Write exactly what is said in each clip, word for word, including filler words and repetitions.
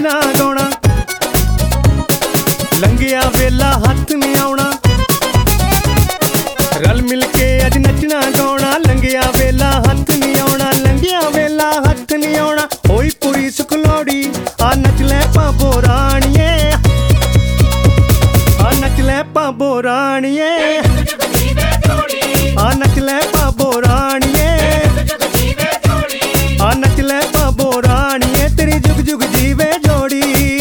नचना गाउणा लंघिया वेला हथ नहीं आउणा रल मिल के अज नचना गाउणा लंघिया वेला हथ नहीं आउणा लंघिया वेला हथ नहीं आउणा होई पूरी सुख लोड़ी आ नच ले भाबो राणीए आ नच ले भाबो राणीए आ नच ले भाबो राणीए आ नच ले भाबो राणीए तेरी जुग जुग जीवे जोड़ी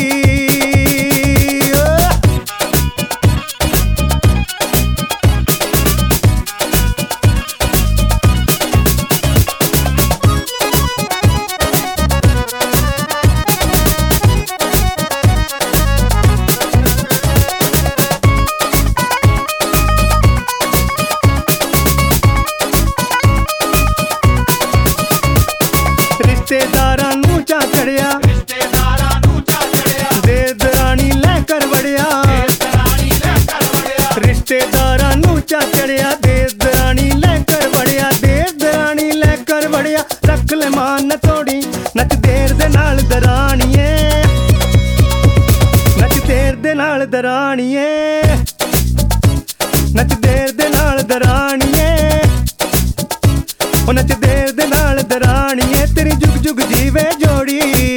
रिश्तेदारां नूं चा चढ़िया देर दरानी लैकर वड़िया रिश्तेदारां नूं चा चढ़िया देर दरानी लैकर वड़िया देर दरानी लैकर वड़िया रख ले मान न तोड़ी नच देर दे नाल दरानीए नच देर दे नाल दरानीए नच देर दे नाल दरानीए ओ नच देर दे नाल दरानीए तेरी जुग जुग जीवे जोड़ी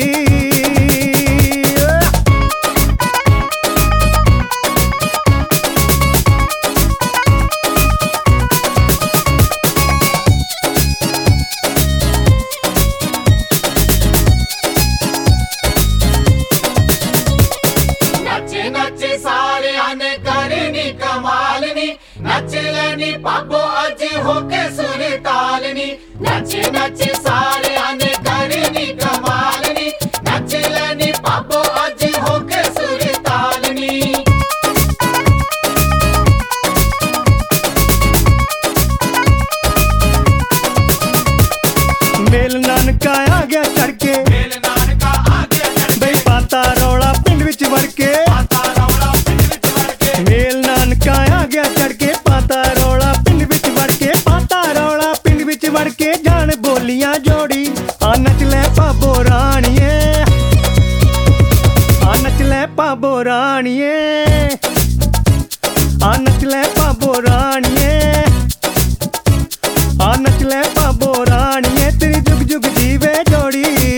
नचे नचे सारिया ने करनी कमालनी नच लेनी पापो अज होके सुर तालनी नचे नचे सारिया ने करनी कमालनी नच लेनी पापो अज होके सुर तालनी मेल नानका आ गया चढ़ के मेल नानका आ गया चढ़ बई पाता रौला पिंड विच वड़ के पाता रौला पिंड विच वड़ के मेल नानका आ गया चढ़ के पाता रौला पिंड विच वड़ के पाता रौला पिंड विच वड़ के जान बोलियां जोड़ी आ नच ले भाबो राणीए आ नच ले भाबो राणीए आ नच ले भाबो राणीए आ नच ले भाबो राणीए तेरी जुग जुग जीवे जोड़ी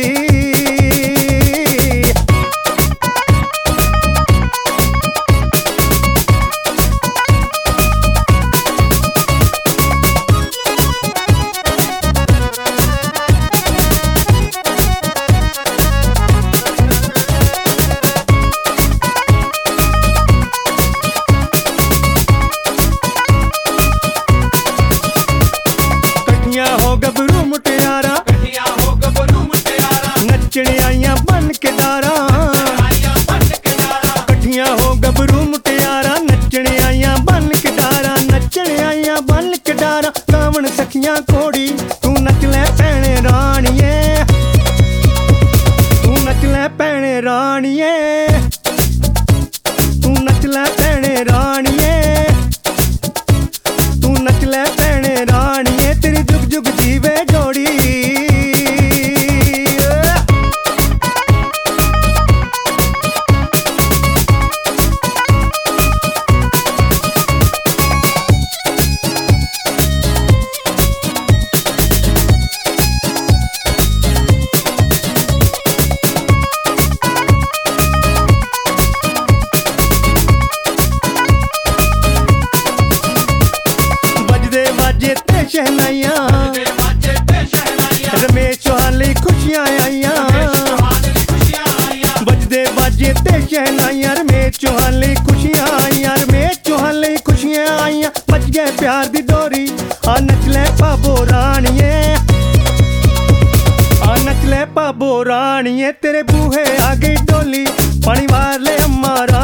कठियां हो गबरू मुटियारा कठिया हो गबरू मुटियारा नचने आइयां बन के डारा आया बन के डारा कठियां हो गबरू मुटियारा नचने आइयां बन के डारा नचने आइयां बन के डारा गावण सखियां कोड़ी तू नच ले भैणे राणीए तू नच ले भैणे राणीए तू नच ले भैणे राणीए तू नच ले भैणे राणीए तेरी जुग जुग जीवे जोड़ी बजदे बाजे ते शहनाइयां ते बाजे ते शहनाइयां रमेश चौहान लई खुशियां आइयां खुशियां आइयां बजदे बाजे ते शहनाइयां रमेश चौहान लई खुशियां आइयां रमेश चौहान लई खुशियां आइयां बच गए प्यार दी डोरी आ नच ले भाबो राणीए आ नच ले भाबो राणीए तेरे बूहे आ गई डोली पानी वार ले अम्मा